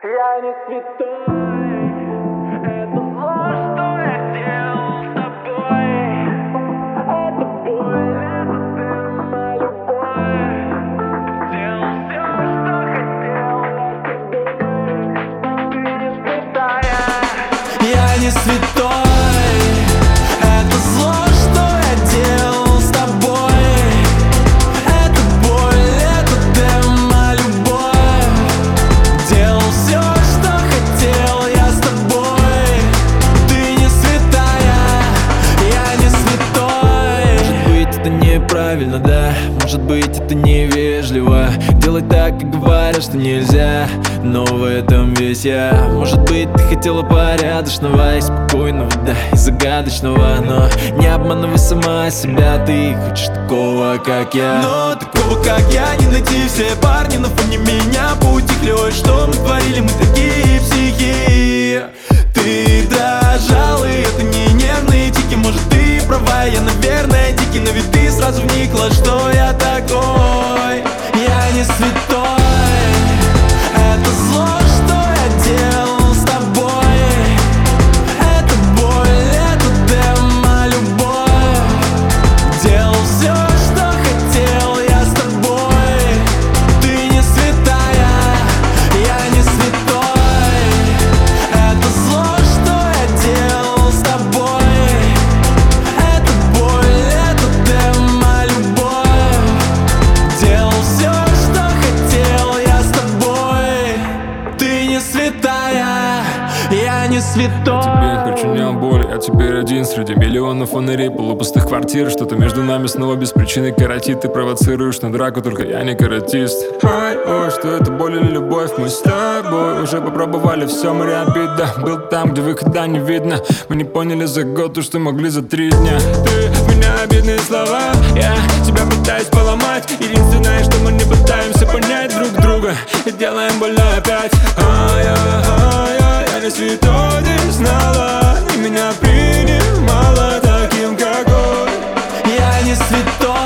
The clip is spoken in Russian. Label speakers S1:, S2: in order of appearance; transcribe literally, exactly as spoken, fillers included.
S1: Я не святой, это зло, что я делал с тобой. Это боль, это дым, любовь. Делал все, что хотел, я с тобой. Ты не святая. Я не святой, это зло, что я делал с тобой. Это боль, это дым, любовь. Делал все, что хотел, я с тобой. Ты не святая, я не святой. Может быть, это неправильно, да? Может быть, это невежливо делать так, как говорят, что нельзя. Но в этом весь я. Может быть, ты хотела порядочного и спокойного, да, и загадочного. Но не обманывай сама себя, ты хочешь такого, как я. Но такого, как я, не найти. Все парни на фоне меня поутихли. Ой, что мы творили, мы такие психи. Ты дрожал, и это не нервные тики. Может, ты права, я, наверное, дикий. Но ведь ты сразу вникла, что я такой. Я не святой. Это зло, что я делал с тобой. Это боль, это дым, любовь. Делал все, что хотел, я с тобой. Ты не святая, я не святой. Это зло, что я делал с тобой. Это боль, это дым, любовь. Делал все, что хотел, я с тобой. Ты не святая, я не святой.
S2: Я тебе причинял боль, я теперь один среди миллионов фонарей, полупустых квартир. Что-то между нами снова без причины коротит. Ты провоцируешь на драку, только я не каратист. Ай, ой, что это боль или любовь? Мы с тобой уже попробовали все, море обид, да. Был там, где выхода не видно. Мы не поняли за год то, что могли за три дня. Ты в меня обидные слова, я тебя пытаюсь поломать. Единственное, что мы не пытаемся понять друг друга, и делаем больно опять. Ай, ай, ай, ай, я не святой, ты знала, и меня принимала таким, какой.
S1: Я не святой.